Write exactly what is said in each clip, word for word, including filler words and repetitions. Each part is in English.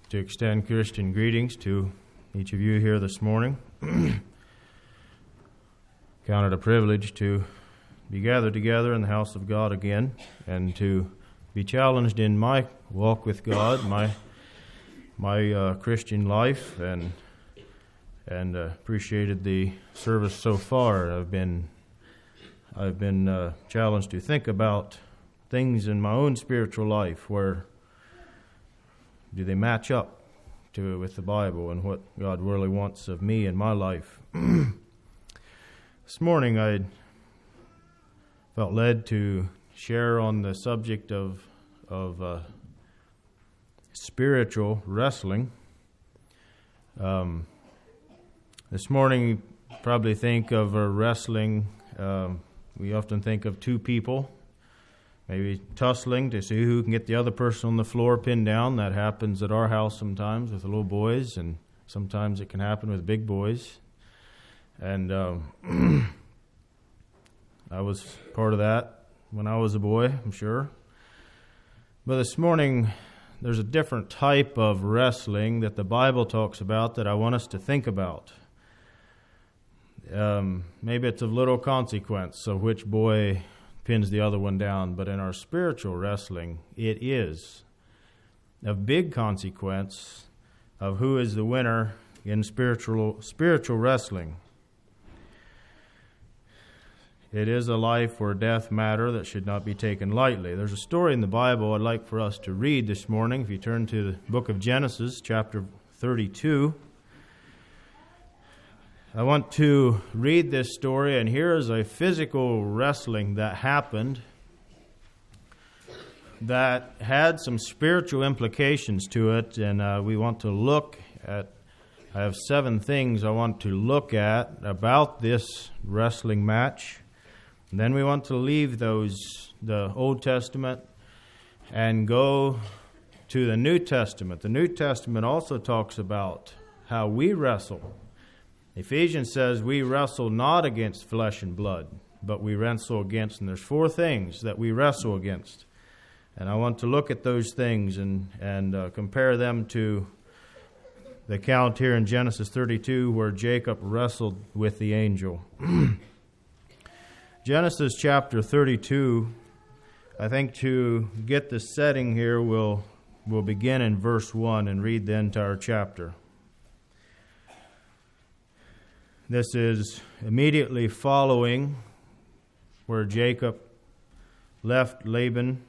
to extend Christian greetings to each of you here this morning. Count it a privilege to be gathered together in the house of God again and to be challenged in my walk with God, my my uh, Christian life, and and uh, appreciated the service so far. I've been I've been uh, challenged to think about things in my own spiritual life. Where do they match up to with the Bible and what God really wants of me in my life? This morning I felt led to share on the subject of of uh, spiritual wrestling. Um, this morning, you probably think of a wrestling. Um, we often think of two people, maybe tussling to see who can get the other person on the floor pinned down. That happens at our house sometimes with the little boys, and sometimes it can happen with big boys. And um, I was part of that when I was a boy, I'm sure. But this morning, there's a different type of wrestling that the Bible talks about that I want us to think about. Um, maybe it's of little consequence of which boy pins the other one down, but in our spiritual wrestling, it is of big consequence of who is the winner in spiritual spiritual wrestling. It is a life or death matter that should not be taken lightly. There's a story in the Bible I'd like for us to read this morning. If you turn to the book of Genesis, chapter thirty-two, I want to read this story, and here is a physical wrestling that happened that had some spiritual implications to it, and uh, we want to look at, I have seven things I want to look at about this wrestling match. And then we want to leave those, the Old Testament, and go to the New Testament. The New Testament also talks about how we wrestle. Ephesians says we wrestle not against flesh and blood, but we wrestle against, and there's four things that we wrestle against. And I want to look at those things and, and uh, compare them to the account here in Genesis thirty-two where Jacob wrestled with the angel. Genesis chapter thirty-two, I think to get the setting here, we'll, we'll begin in verse one and read the entire chapter. This is immediately following where Jacob left Laban,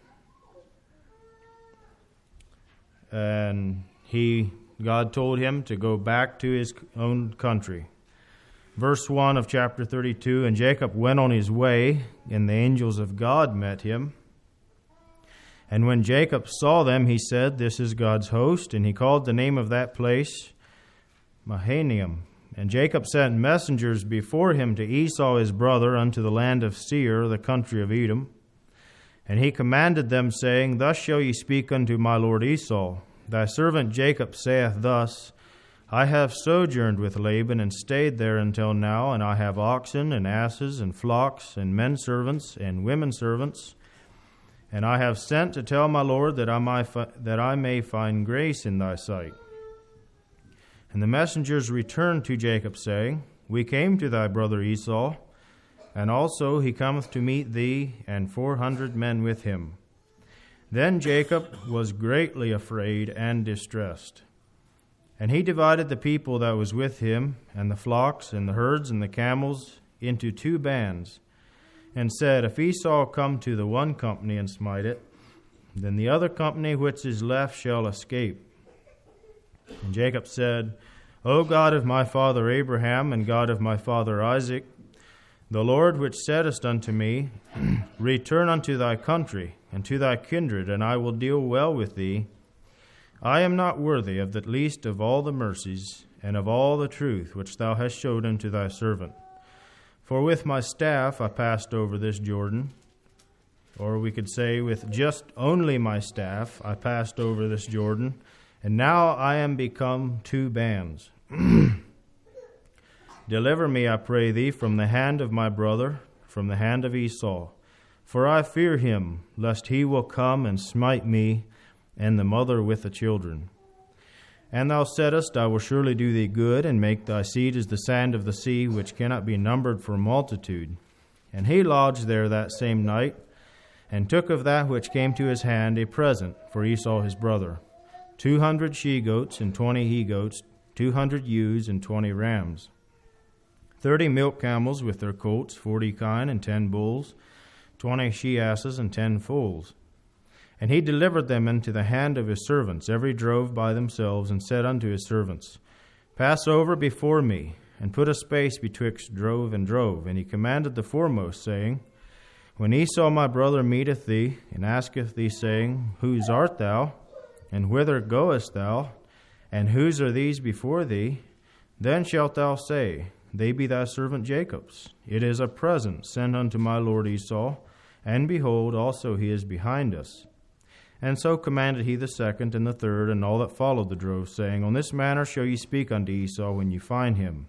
and he, God told him to go back to his own country. Verse one of chapter thirty-two, and Jacob went on his way, and the angels of God met him. And when Jacob saw them, he said, "This is God's host." And he called the name of that place Mahanaim. And Jacob sent messengers before him to Esau his brother unto the land of Seir, the country of Edom. And he commanded them, saying, "Thus shall ye speak unto my lord Esau. Thy servant Jacob saith thus, I have sojourned with Laban and stayed there until now, and I have oxen and asses and flocks and men servants and women servants. And I have sent to tell my lord that I may, fi- that I may find grace in thy sight." And the messengers returned to Jacob, saying, "We came to thy brother Esau, and also he cometh to meet thee, and four hundred men with him." Then Jacob was greatly afraid and distressed. And he divided the people that was with him, and the flocks, and the herds, and the camels, into two bands, and said, "If Esau come to the one company and smite it, then the other company which is left shall escape." And Jacob said, "O God of my father Abraham, and God of my father Isaac, the Lord which saidest unto me, Return unto thy country, and to thy kindred, and I will deal well with thee. I am not worthy of the least of all the mercies and of all the truth which thou hast showed unto thy servant. For with my staff I passed over this Jordan," or we could say, with just only my staff I passed over this Jordan, "and now I am become two bands. Deliver me, I pray thee, from the hand of my brother, from the hand of Esau. For I fear him, lest he will come and smite me and the mother with the children." And thou saidst, I will surely do thee good, and make thy seed as the sand of the sea, which cannot be numbered for multitude. And he lodged there that same night, and took of that which came to his hand a present for Esau his brother, two hundred she-goats and twenty he-goats, two hundred ewes and twenty rams, thirty milk camels with their colts, forty kine and ten bulls, twenty she-asses and ten foals. And he delivered them into the hand of his servants, every drove by themselves, and said unto his servants, Pass over before me, and put a space betwixt drove and drove. And he commanded the foremost, saying, When Esau my brother meeteth thee, and asketh thee, saying, Whose art thou? And whither goest thou? And whose are these before thee? Then shalt thou say, They be thy servant Jacob's. It is a present sent unto my lord Esau, and behold, also he is behind us. And so commanded he the second and the third, and all that followed the drove, saying, On this manner shall ye speak unto Esau when you find him.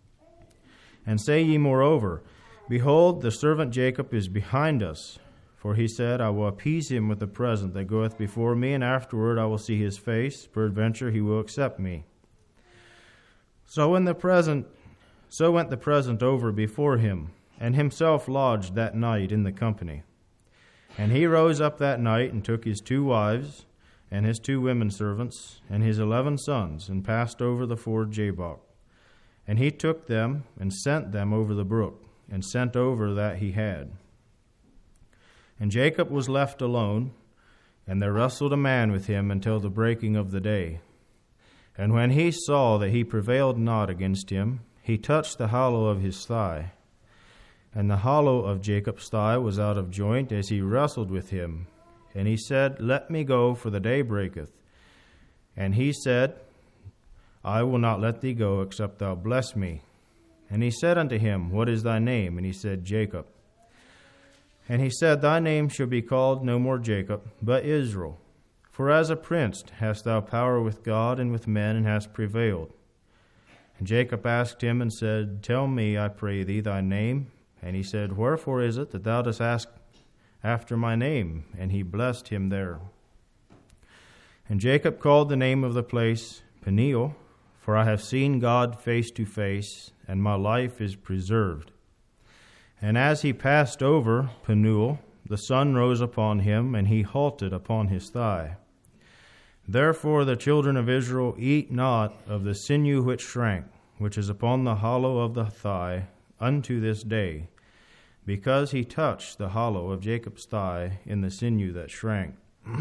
And say ye moreover, Behold, the servant Jacob is behind us. For he said, I will appease him with a present that goeth before me, and afterward I will see his face. Peradventure he will accept me. So in the present, so went the present over before him, and himself lodged that night in the company. And he rose up that night, and took his two wives, and his two women servants, and his eleven sons, and passed over the ford Jabbok. And he took them, and sent them over the brook, and sent over that he had. And Jacob was left alone, and there wrestled a man with him until the breaking of the day. And when he saw that he prevailed not against him, he touched the hollow of his thigh. And the hollow of Jacob's thigh was out of joint as he wrestled with him. And he said, Let me go, for the day breaketh. And he said, I will not let thee go, except thou bless me. And he said unto him, What is thy name? And he said, Jacob. And he said, Thy name shall be called no more Jacob, but Israel. For as a prince hast thou power with God and with men, and hast prevailed. And Jacob asked him and said, Tell me, I pray thee, thy name. And he said, Wherefore is it that thou dost ask after my name? And he blessed him there. And Jacob called the name of the place Peniel, for I have seen God face to face, and my life is preserved. And as he passed over Peniel, the sun rose upon him, and he halted upon his thigh. Therefore the children of Israel eat not of the sinew which shrank, which is upon the hollow of the thigh, unto this day, because he touched the hollow of Jacob's thigh in the sinew that shrank.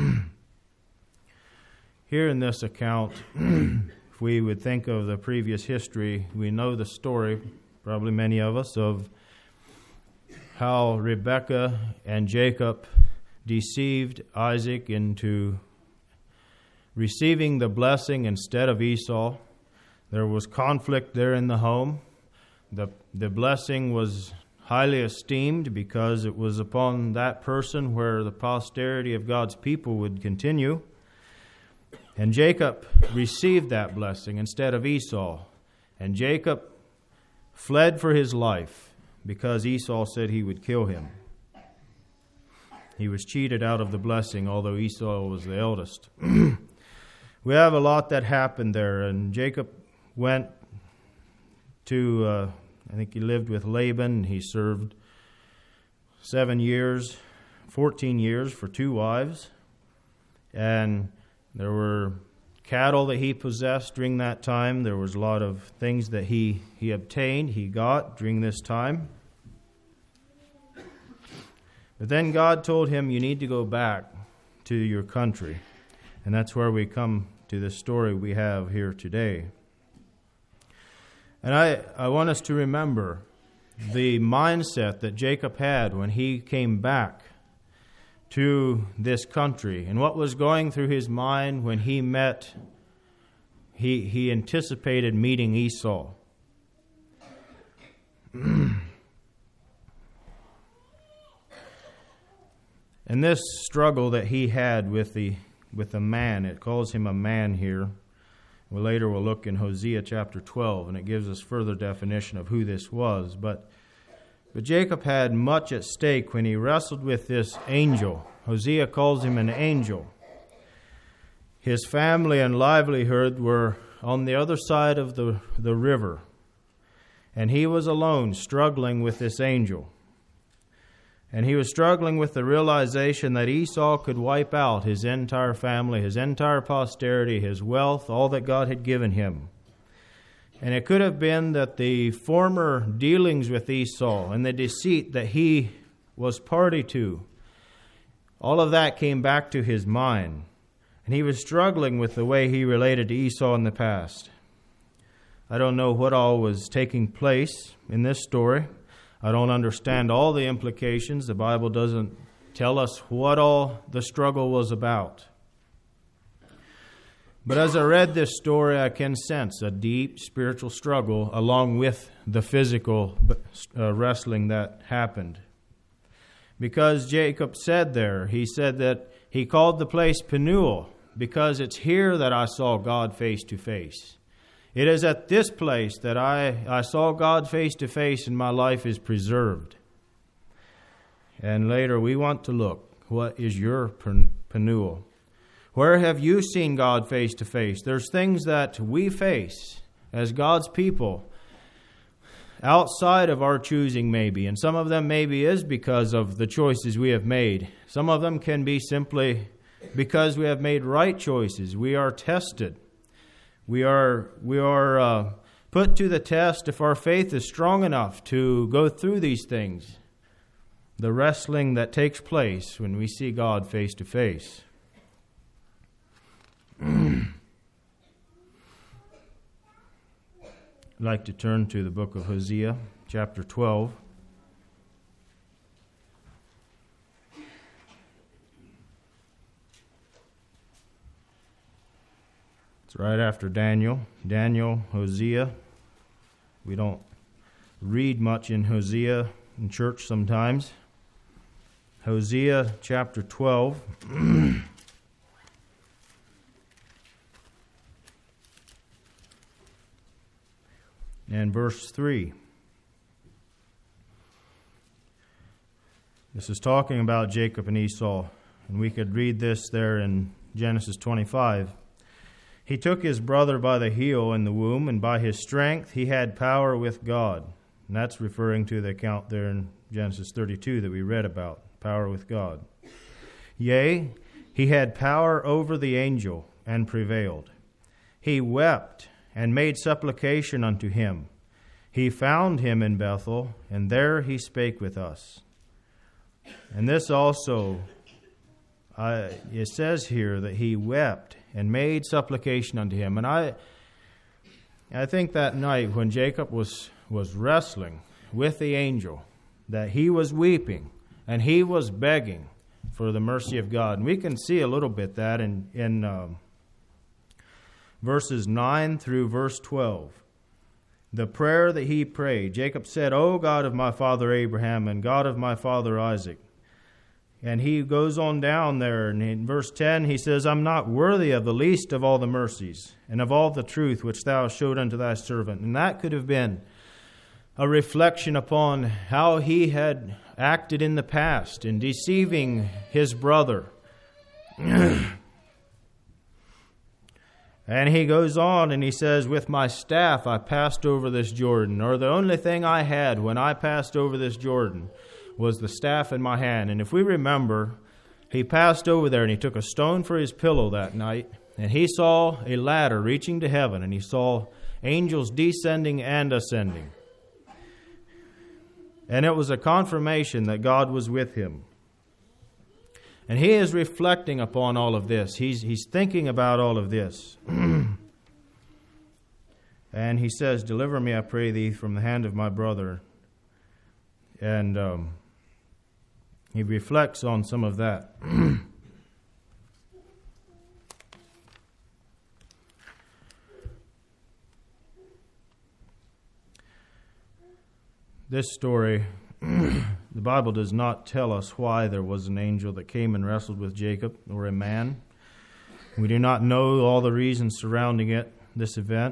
Here in this account, if we would think of the previous history, we know the story, probably many of us, of how Rebekah and Jacob deceived Isaac into receiving the blessing instead of Esau. There was conflict there in the home. The the blessing was highly esteemed because it was upon that person where the posterity of God's people would continue. And Jacob received that blessing instead of Esau. And Jacob fled for his life because Esau said he would kill him. He was cheated out of the blessing, although Esau was the eldest. We have a lot that happened there, and Jacob went to, uh, I think he lived with Laban. He served seven years, fourteen years for two wives. And there were cattle that he possessed during that time. There was a lot of things that he, he obtained, he got during this time. But then God told him, you need to go back to your country. And that's where we come to the story we have here today. And I, I want us to remember the mindset that Jacob had when he came back to this country, and what was going through his mind when he met, he, he anticipated meeting Esau. And this struggle that he had with the with the man, it calls him a man here. Well, later we'll look in Hosea chapter twelve, and it gives us further definition of who this was. But but Jacob had much at stake when he wrestled with this angel. Hosea calls him an angel. his family and livelihood were on the other side of the, the river, and he was alone, struggling with this angel. And he was struggling with the realization that Esau could wipe out his entire family, his entire posterity, his wealth, all that God had given him. And it could have been that the former dealings with Esau and the deceit that he was party to, all of that came back to his mind. And he was struggling with the way he related to Esau in the past. I don't know what all was taking place in this story. I don't understand all the implications. The Bible doesn't tell us what all the struggle was about. But as I read this story, I can sense a deep spiritual struggle along with the physical uh, wrestling that happened. Because Jacob said there, he said that he called the place Peniel, because it's here that I saw God face to face. It is at this place that I, I saw God face to face and my life is preserved. And later we want to look, what is your Peniel? Where have you seen God face to face? There's things that we face as God's people outside of our choosing maybe. And some of them maybe is because of the choices we have made. Some of them can be simply because we have made right choices. We are tested. We are we are uh, put to the test if our faith is strong enough to go through these things. The wrestling that takes place when we see God face to face. I'd like to turn to the book of Hosea, chapter twelve. It's right after Daniel. Daniel, Hosea. We don't read much in Hosea in church sometimes. Hosea chapter twelve. And verse three. This is talking about Jacob and Esau. And we could read this there in Genesis twenty-five. He took his brother by the heel in the womb, and by his strength he had power with God. And that's referring to the account there in Genesis thirty-two that we read about, power with God. Yea, he had power over the angel, and prevailed. He wept, and made supplication unto him. He found him in Bethel, and there he spake with us. And this also, uh, it says here that he wept and made supplication unto him. And I I think that night when Jacob was, was wrestling with the angel, that he was weeping and he was begging for the mercy of God. And we can see a little bit that in, in um, verses nine through verse twelve. The prayer that he prayed, Jacob said, O God of my father Abraham and God of my father Isaac. And he goes on down there, and in verse ten he says, I'm not worthy of the least of all the mercies and of all the truth which thou showed unto thy servant. And that could have been a reflection upon how he had acted in the past in deceiving his brother. And he goes on and he says, with my staff I passed over this Jordan, or the only thing I had when I passed over this Jordan was the staff in my hand. And if we remember, he passed over there and he took a stone for his pillow that night, and he saw a ladder reaching to heaven, and he saw angels descending and ascending. And it was a confirmation that God was with him. And he is reflecting upon all of this. He's, he's thinking about all of this. And he says, deliver me, I pray thee, from the hand of my brother. And um, he reflects on some of that. This story, the Bible does not tell us why there was an angel that came and wrestled with Jacob, or a man. We do not know all the reasons surrounding it, this event.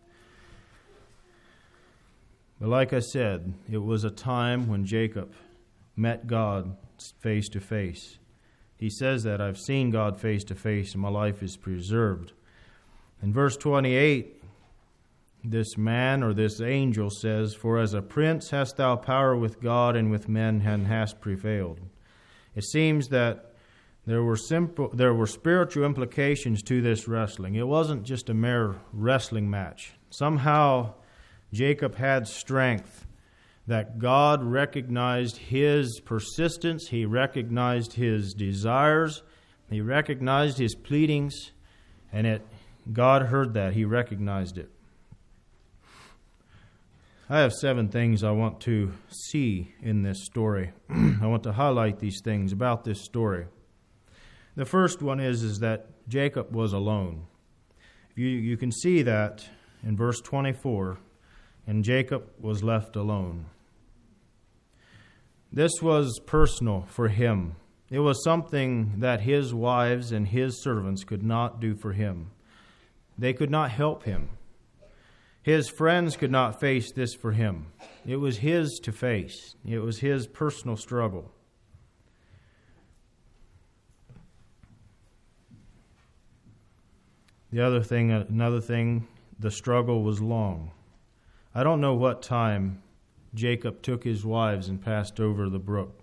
But like I said, it was a time when Jacob met God face to face. he says that I've seen God face to face and my life is preserved. In verse twenty-eight, this man or this angel says, "For as a prince hast thou power with God and with men, and hast prevailed." It seems that there were simple, there were spiritual implications to this wrestling. It wasn't just a mere wrestling match. Somehow Jacob had strength, that God recognized his persistence, he recognized his desires, he recognized his pleadings, and it God heard that. He recognized it. I have seven things I want to see in this story. I want to highlight these things about this story. The first one is, is that Jacob was alone. You, you can see that in verse twenty-four, and Jacob was left alone. This was personal for him. It was something that his wives and his servants could not do for him. They could not help him. His friends could not face this for him. It was his to face. It was his personal struggle. The other thing, another thing, the struggle was long. I don't know what time Jacob took his wives and passed over the brook.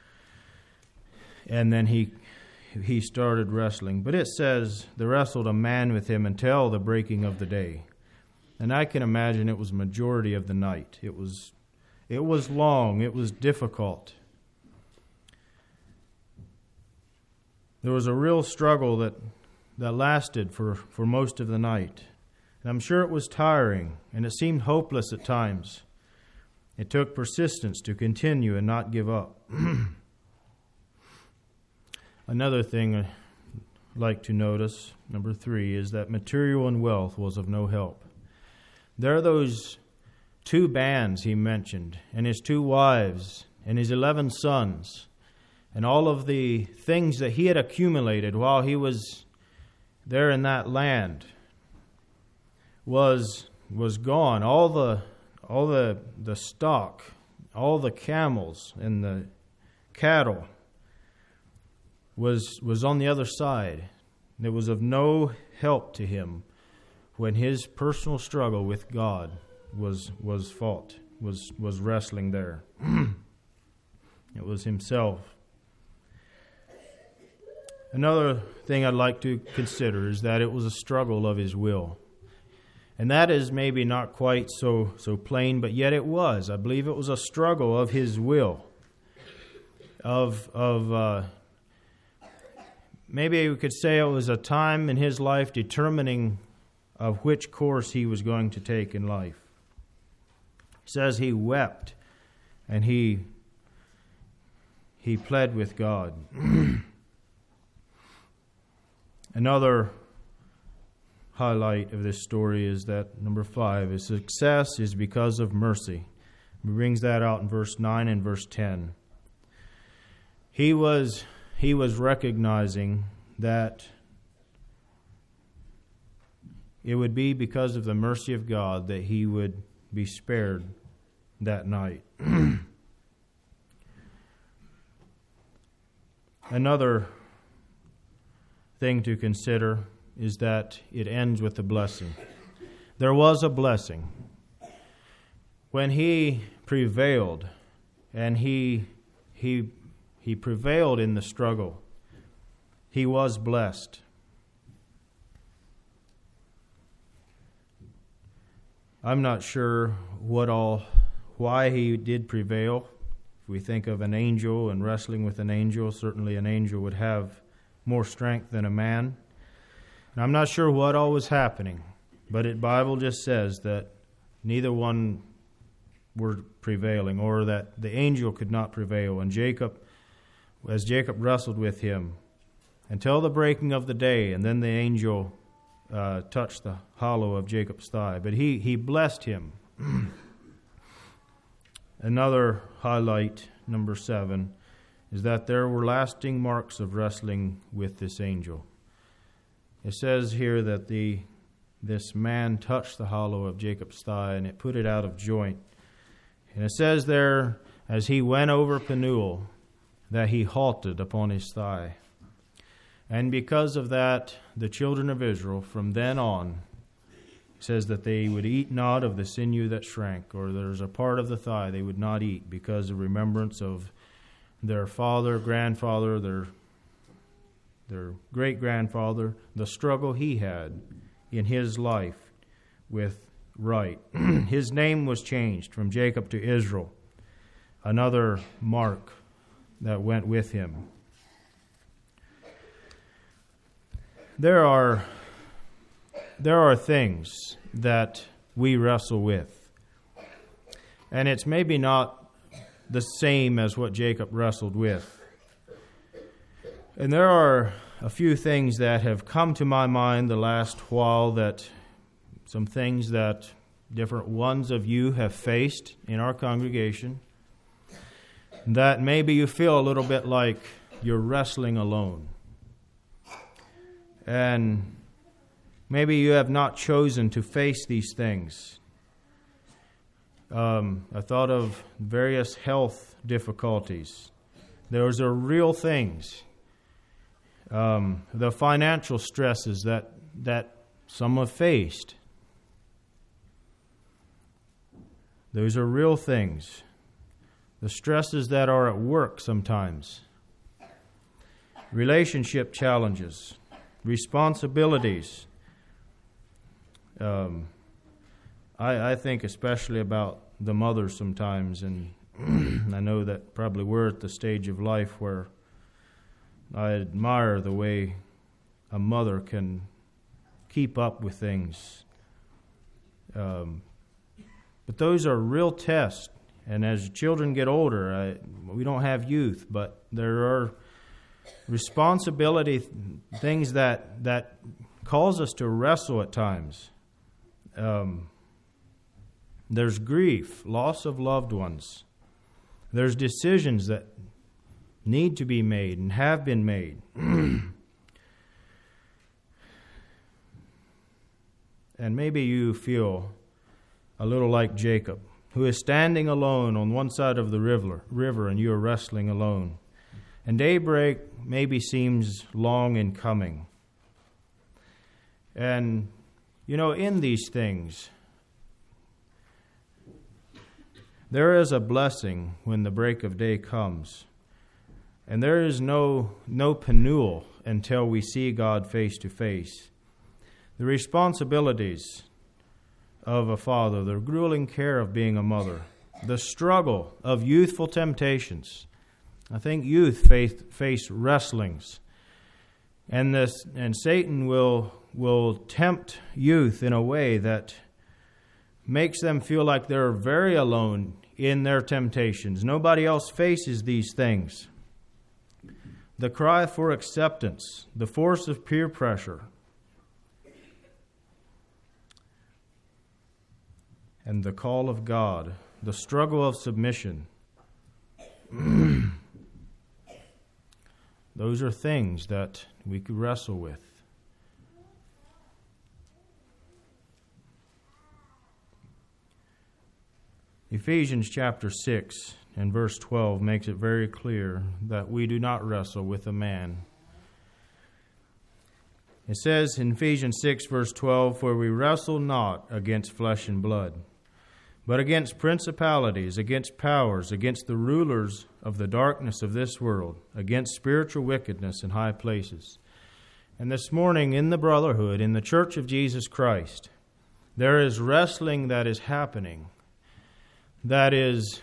And then he he started wrestling. But it says, there wrestled a man with him until the breaking of the day. And I can imagine it was majority of the night. It was it was long. It was difficult. There was a real struggle that, that lasted for, for most of the night. And I'm sure it was tiring, and it seemed hopeless at times. It took persistence to continue and not give up. Another thing I'd like to notice, number three, is that material and wealth was of no help. There are those two bands he mentioned, and his two wives, and his eleven sons, and all of the things that he had accumulated while he was there in that land was was gone. All the all the the stock, all the camels and the cattle was was on the other side. It was of no help to him when his personal struggle with God was was fought, was was wrestling there. It was himself. Another thing I'd like to consider is that it was a struggle of his will. And that is maybe not quite so so plain, but yet it was. I believe it was a struggle of his will. Of of uh, maybe we could say it was a time in his life determining of which course he was going to take in life. It says he wept and he he pled with God. Another highlight of this story is that number five, his success is because of mercy. He brings that out in verse nine and verse ten. He was he was recognizing that it would be because of the mercy of God that he would be spared that night. Another thing to consider is that it ends with a blessing. There was a blessing. When he prevailed, and he he he prevailed in the struggle, he was blessed. I'm not sure what all why he did prevail. If we think of an angel and wrestling with an angel, certainly an angel would have more strength than a man. And I'm not sure what all was happening, but the Bible just says that neither one were prevailing, or that the angel could not prevail. And Jacob, as Jacob wrestled with him until the breaking of the day, and then the angel uh, touched the hollow of Jacob's thigh. But he, he blessed him. Another highlight, number seven, is that there were lasting marks of wrestling with this angel. It says here that the this man touched the hollow of Jacob's thigh, and it put it out of joint. And it says there, as he went over Penuel, that he halted upon his thigh. And because of that, the children of Israel, from then on, says that they would eat not of the sinew that shrank, or there's a part of the thigh they would not eat, because of remembrance of their father, grandfather, their their great-grandfather, the struggle he had in his life with right. His name was changed from Jacob to Israel, another mark that went with him. There are there are things that we wrestle with, and it's maybe not the same as what Jacob wrestled with. And there are a few things that have come to my mind the last while, that some things that different ones of you have faced in our congregation, that maybe you feel a little bit like you're wrestling alone. And maybe you have not chosen to face these things. Um, I thought of various health difficulties. Those are real things. Um, the financial stresses that that some have faced. Those are real things. The stresses that are at work sometimes. Relationship challenges. Responsibilities. Um, I, I think especially about the mothers sometimes, and I know that probably we're at the stage of life where I admire the way a mother can keep up with things. Um, but those are real tests. And as children get older, I, we don't have youth, but there are responsibility th- things that that cause us to wrestle at times. Um, there's grief, loss of loved ones. There's decisions that need to be made and have been made. And maybe you feel a little like Jacob, who is standing alone on one side of the river, river and you are wrestling alone. And daybreak maybe seems long in coming. And, you know, in these things, there is a blessing when the break of day comes. And there is no no penule until we see God face to face. The responsibilities of a father, the grueling care of being a mother, the struggle of youthful temptations. I think youth face, face wrestlings. And this and Satan will will tempt youth in a way that makes them feel like they're very alone in their temptations. Nobody else faces these things. The cry for acceptance, the force of peer pressure, and the call of God, the struggle of submission. Those are things that we could wrestle with. Ephesians chapter six and verse twelve makes it very clear that we do not wrestle with a man. It says in Ephesians six verse twelve, "For we wrestle not against flesh and blood, but against principalities, against powers, against the rulers of the darkness of this world, against spiritual wickedness in high places." And this morning in the brotherhood, in the Church of Jesus Christ, there is wrestling that is happening. That is,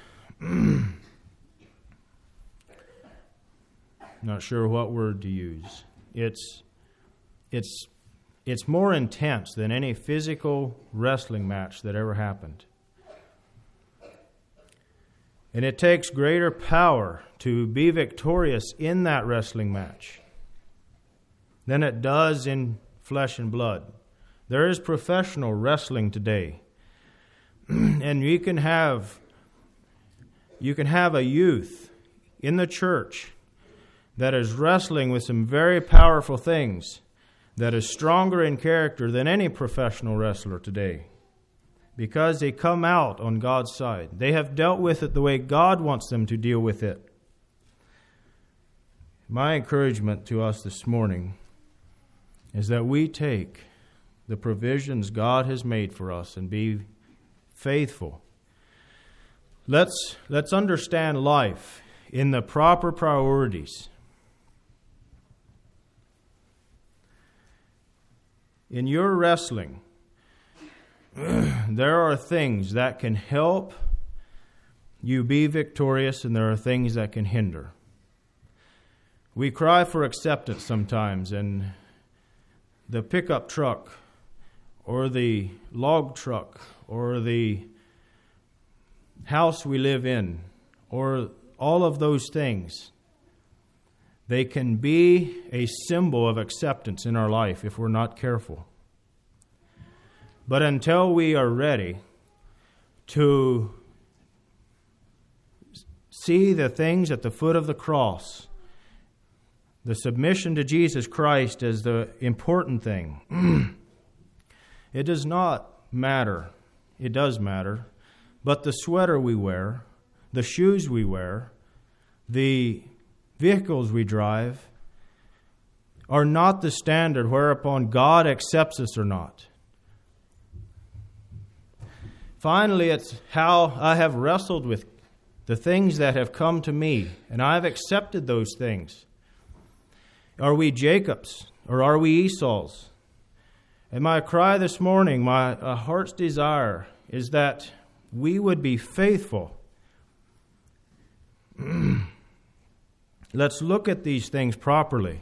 not sure what word to use. It's, it's, it's more intense than any physical wrestling match that ever happened. And it takes greater power to be victorious in that wrestling match than it does in flesh and blood. There is professional wrestling today. And you can have you can have a youth in the church that is wrestling with some very powerful things, that is stronger in character than any professional wrestler today, because they come out on God's side. They have dealt with it the way God wants them to deal with it. My encouragement to us this morning is that we take the provisions God has made for us and be faithful. Let's, let's understand life in the proper priorities. In your wrestling, there are things that can help you be victorious, and there are things that can hinder. We cry for acceptance sometimes, and the pickup truck or the log truck or the house we live in or all of those things, they can be a symbol of acceptance in our life if we're not careful. But until we are ready to see the things at the foot of the cross, the submission to Jesus Christ as the important thing, it does not matter. It does matter. But the sweater we wear, the shoes we wear, the vehicles we drive are not the standard whereupon God accepts us or not. Finally, it's how I have wrestled with the things that have come to me, and I have accepted those things. Are we Jacob's or are we Esau's? And my cry this morning, my uh, heart's desire, is that we would be faithful. Let's look at these things properly.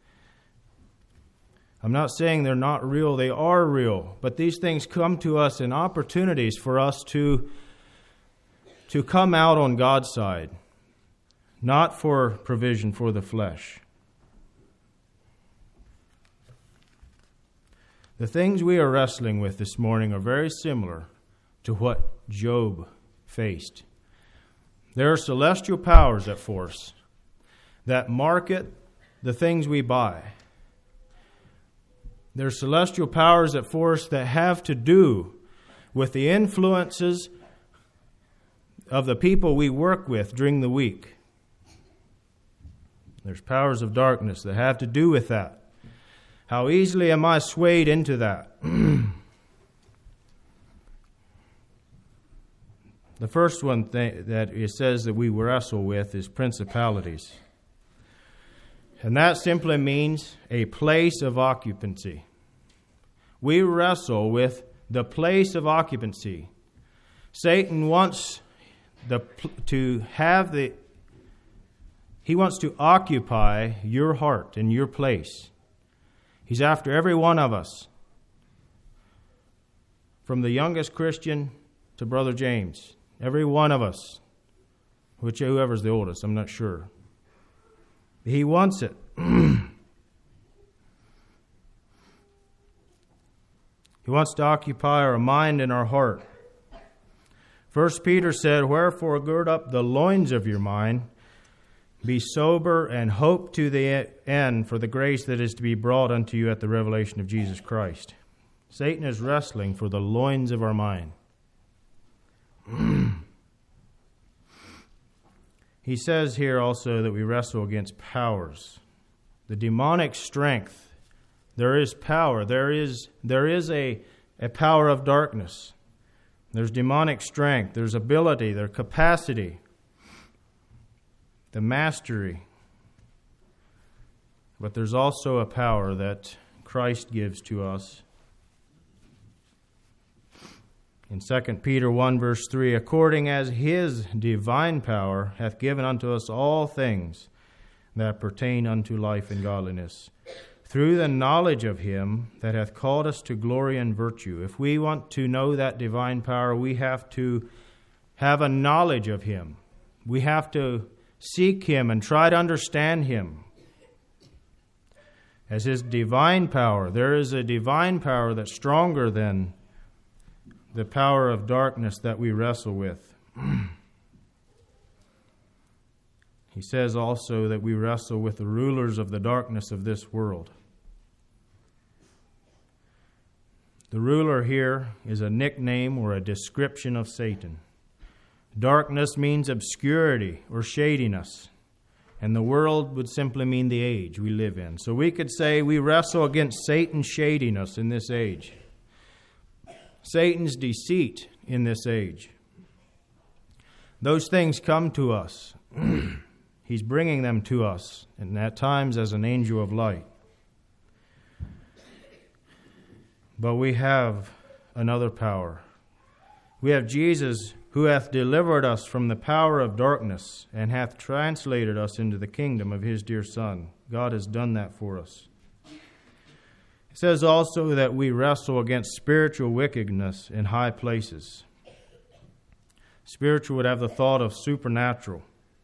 I'm not saying they're not real, they are real. But these things come to us in opportunities for us to, to come out on God's side, not for provision for the flesh. The things we are wrestling with this morning are very similar to what Job faced. There are celestial powers at force that market the things we buy. There are celestial powers at force that have to do with the influences of the people we work with during the week. There's powers of darkness that have to do with that. How easily am I swayed into that? The first one th- that it says that we wrestle with is principalities. And that simply means a place of occupancy. We wrestle with the place of occupancy. Satan wants the to have the he wants to occupy your heart and your place. He's after every one of us, from the youngest Christian to Brother James. Every one of us, which whoever's the oldest, I'm not sure. He wants it. He wants to occupy our mind and our heart. First Peter said, "Wherefore gird up the loins of your mind, be sober, and hope to the end for the grace that is to be brought unto you at the revelation of Jesus Christ." Satan is wrestling for the loins of our mind. He says here also that we wrestle against powers. The demonic strength. There is power. There is there is a, a power of darkness. There's demonic strength. There's ability. There's capacity. The mastery. But there's also a power that Christ gives to us. In Second Peter one, verse three, "According as his divine power hath given unto us all things that pertain unto life and godliness, through the knowledge of him that hath called us to glory and virtue." If we want to know that divine power, we have to have a knowledge of him. We have to seek him and try to understand him. As his divine power, there is a divine power that's stronger than the power of darkness that we wrestle with. He says also that we wrestle with the rulers of the darkness of this world. The ruler here is a nickname or a description of Satan. Darkness means obscurity or shadiness. And the world would simply mean the age we live in. So we could say we wrestle against Satan's shadiness in this age, Satan's deceit in this age. Those things come to us. He's bringing them to us, and at times as an angel of light. But we have another power. We have Jesus, who hath delivered us from the power of darkness and hath translated us into the kingdom of his dear Son. God has done that for us. It says also that we wrestle against spiritual wickedness in high places. Spiritual would have the thought of supernatural.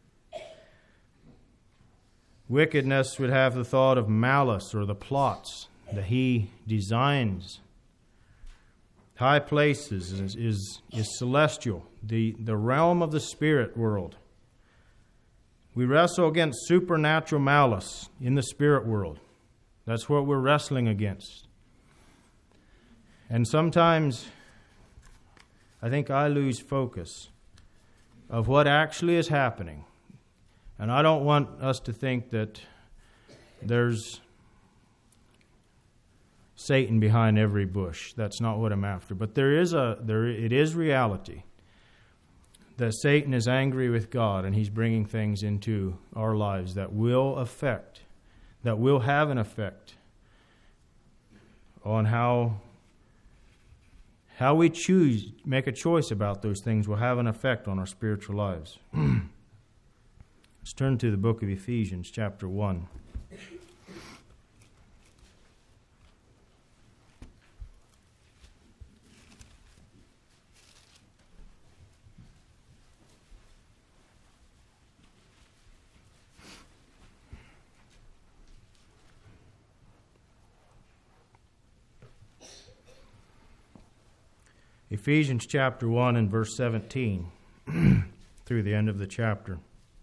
Wickedness would have the thought of malice or the plots that he designs. High places is, is, is celestial, the, the realm of the spirit world. We wrestle against supernatural malice in the spirit world. That's what we're wrestling against. And sometimes I think I lose focus of what actually is happening. And I don't want us to think that there's Satan behind every bush. That's not what I'm after. But there is a there it is reality that Satan is angry with God, and he's bringing things into our lives that will affect, that will have an effect on how how we choose, make a choice about those things will have an effect on our spiritual lives. Let's turn to the book of Ephesians, chapter one. Ephesians chapter one and verse seventeen through the end of the chapter.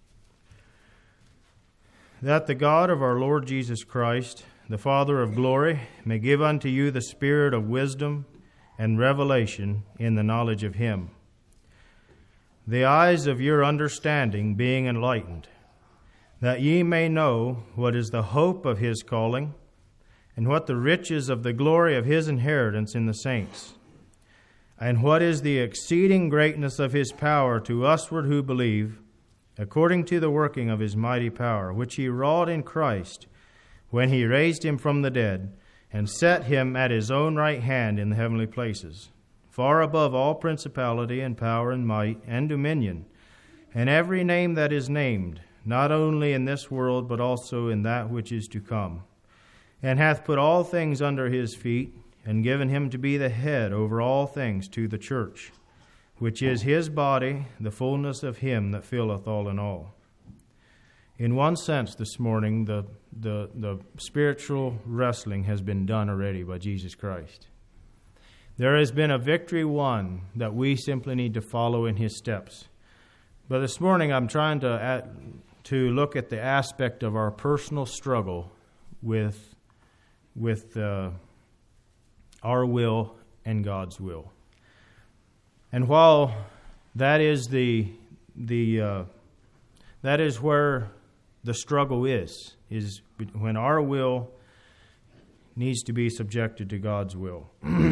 That the God of our Lord Jesus Christ, the Father of glory, may give unto you the spirit of wisdom and revelation in the knowledge of him, the eyes of your understanding being enlightened, that ye may know what is the hope of his calling, and what the riches of the glory of his inheritance in the saints, and what is the exceeding greatness of his power to usward who believe, according to the working of his mighty power, which he wrought in Christ, when he raised him from the dead, and set him at his own right hand in the heavenly places, far above all principality and power and might and dominion, and every name that is named, not only in this world, but also in that which is to come, and hath put all things under his feet, and given him to be the head over all things to the church, which is his body, the fullness of him that filleth all in all. In one sense this morning, the, the, the spiritual wrestling has been done already by Jesus Christ. There has been a victory won that we simply need to follow in his steps. But this morning I'm trying to add, to look at the aspect of our personal struggle with, with uh, our will and God's will. And while that is the the uh, that is where the struggle is, is when our will needs to be subjected to God's will.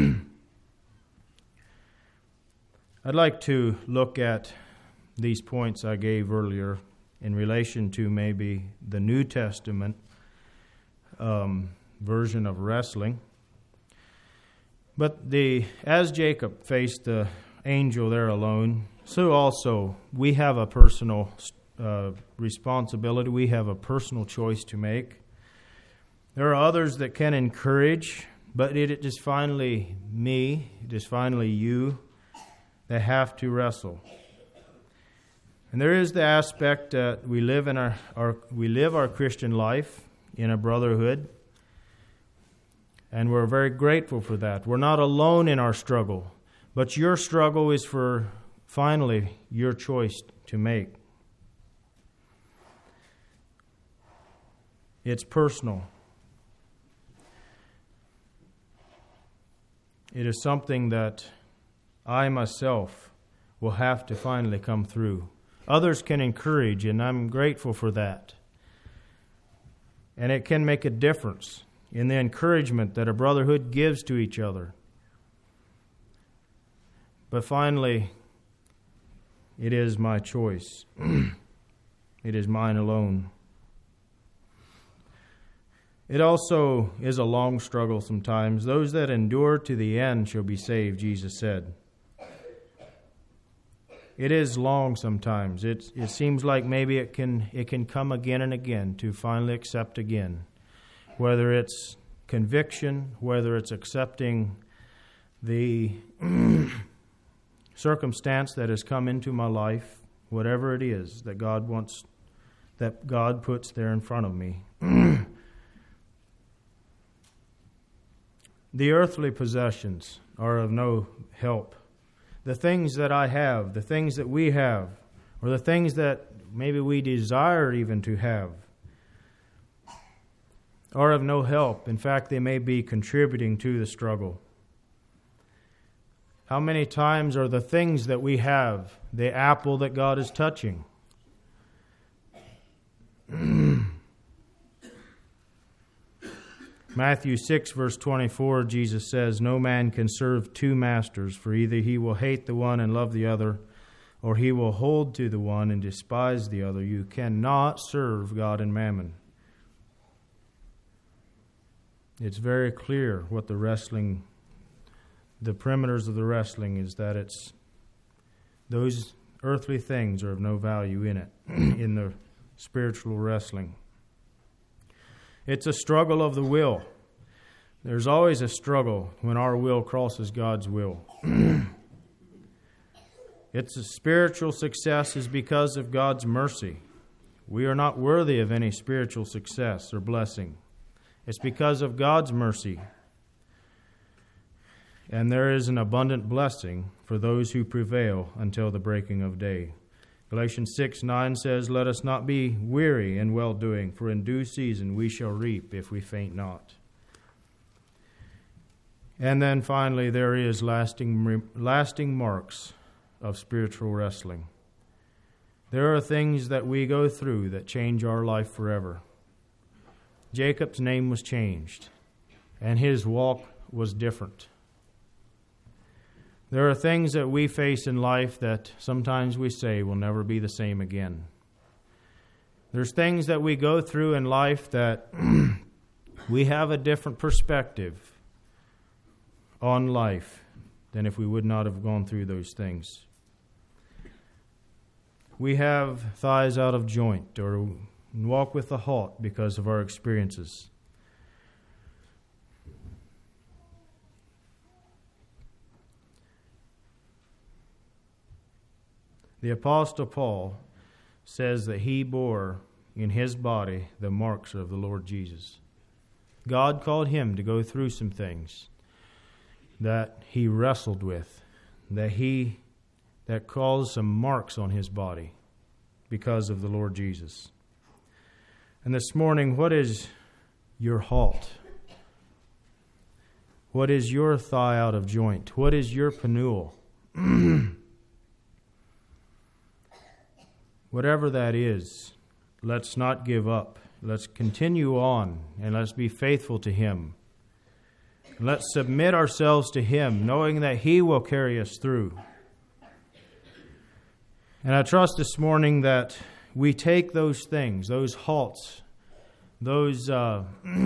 I'd like to look at these points I gave earlier in relation to maybe the New Testament um, version of wrestling. But the as Jacob faced the angel there alone, so also we have a personal uh, responsibility. We have a personal choice to make. There are others that can encourage, but it is finally me, it is finally you that have to wrestle. And there is the aspect that we live in our, our we live our Christian life in a brotherhood. And we're very grateful for that. We're not alone in our struggle, but your struggle is for, finally, your choice to make. It's personal. It is something that I myself will have to finally come through. Others can encourage, and I'm grateful for that. And it can make a difference in the encouragement that a brotherhood gives to each other. But finally, it is my choice. It is mine alone. It also is a long struggle sometimes. Those that endure to the end shall be saved, Jesus said. It is long sometimes. It, it seems like maybe it can it can come again and again to finally accept again. Whether it's conviction, whether it's accepting the circumstance that has come into my life, whatever it is that God wants, that God puts there in front of me. The earthly possessions are of no help. The things that I have, the things that we have, or the things that maybe we desire even to have, are of no help. In fact, they may be contributing to the struggle. How many times are the things that we have the apple that God is touching? Matthew six, verse twenty-four, Jesus says, "No man can serve two masters, for either he will hate the one and love the other, or he will hold to the one and despise the other. You cannot serve God and mammon." It's very clear what the wrestling, the perimeters of the wrestling is, that it's those earthly things are of no value in it, in the spiritual wrestling. It's a struggle of the will. There's always a struggle when our will crosses God's will. It's a spiritual success is because of God's mercy. We are not worthy of any spiritual success or blessing. It's because of God's mercy. And there is an abundant blessing for those who prevail until the breaking of day. Galatians six nine says, "Let us not be weary in well-doing, for in due season we shall reap if we faint not." And then finally, there is lasting lasting marks of spiritual wrestling. There are things that we go through that change our life forever. Jacob's name was changed, and his walk was different. There are things that we face in life that sometimes we say will never be the same again. There's things that we go through in life that we have a different perspective on life than if we would not have gone through those things. We have thighs out of joint or walk with a halt because of our experiences. The Apostle Paul says that he bore in his body the marks of the Lord Jesus. God called him to go through some things that he wrestled with, that he that caused some marks on his body because of the Lord Jesus. And this morning, what is your halt? What is your thigh out of joint? What is your panule? Whatever that is, let's not give up. Let's continue on, and let's be faithful to Him. Let's submit ourselves to Him, knowing that He will carry us through. And I trust this morning that we take those things, those halts, those uh,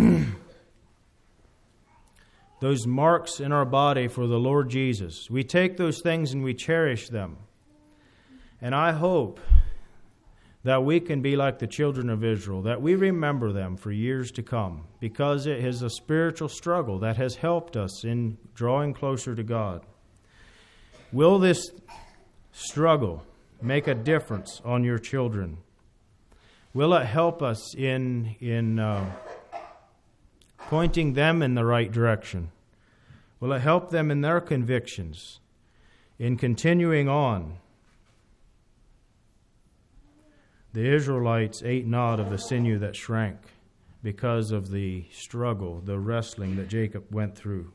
those marks in our body for the Lord Jesus. We take those things and we cherish them. And I hope that we can be like the children of Israel, that we remember them for years to come, because it is a spiritual struggle that has helped us in drawing closer to God. Will this struggle make a difference on your children? Will it help us in in uh, pointing them in the right direction? Will it help them in their convictions, in continuing on? The Israelites ate not of the sinew that shrank because of the struggle, the wrestling that Jacob went through.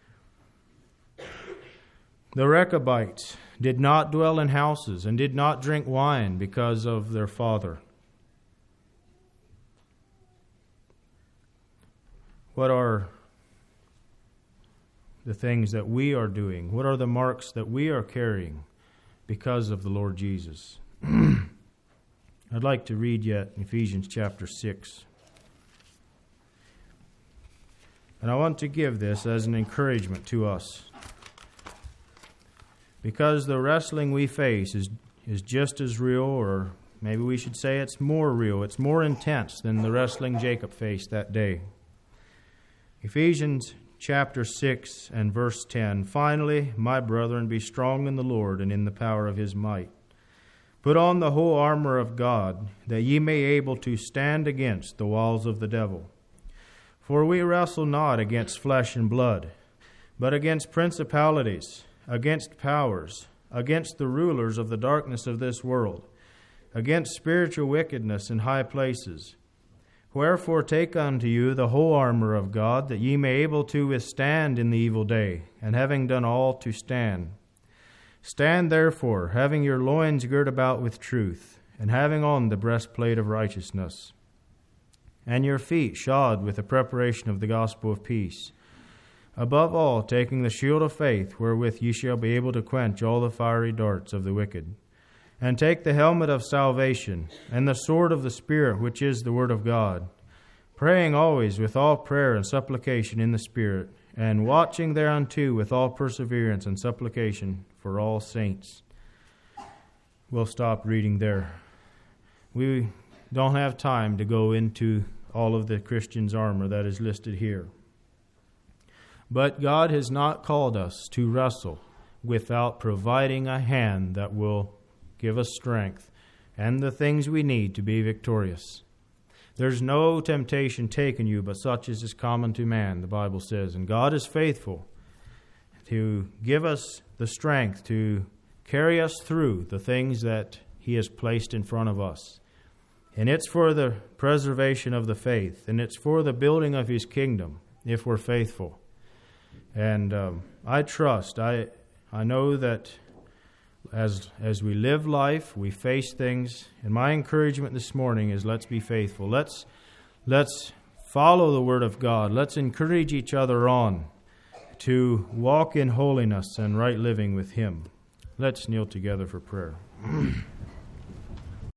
The Rechabites did not dwell in houses and did not drink wine because of their father. what are the things that we are doing? What are the marks that we are carrying because of the Lord Jesus? I'd like to read yet Ephesians chapter six. And I want to give this as an encouragement to us, because the wrestling we face is, is just as real, or maybe we should say it's more real. It's more intense than the wrestling Jacob faced that day. Ephesians chapter six and verse ten. Finally, my brethren, be strong in the Lord and in the power of his might. Put on the whole armor of God, that ye may be able to stand against the walls of the devil. For we wrestle not against flesh and blood, but against principalities, against powers, against the rulers of the darkness of this world, against spiritual wickedness in high places. Wherefore take unto you the whole armor of God, that ye may be able to withstand in the evil day, and having done all, to stand. Stand therefore, having your loins girt about with truth, and having on the breastplate of righteousness, and your feet shod with the preparation of the gospel of peace. Above all, taking the shield of faith, wherewith ye shall be able to quench all the fiery darts of the wicked. And take the helmet of salvation, and the sword of the Spirit, which is the word of God, praying always with all prayer and supplication in the Spirit, and watching thereunto with all perseverance and supplication for all saints. We'll stop reading there. We don't have time to go into all of the Christian's armor that is listed here. But God has not called us to wrestle without providing a hand that will give us strength and the things we need to be victorious. There's no temptation taken you but such as is common to man, the Bible says. And God is faithful to give us the strength to carry us through the things that he has placed in front of us. And it's for the preservation of the faith, and it's for the building of his kingdom if we're faithful. And um, I trust, I I know that as as we live life, we face things. And my encouragement this morning is, let's be faithful. Let's let's follow the word of God. Let's encourage each other on to walk in holiness and right living with him. Let's kneel together for prayer.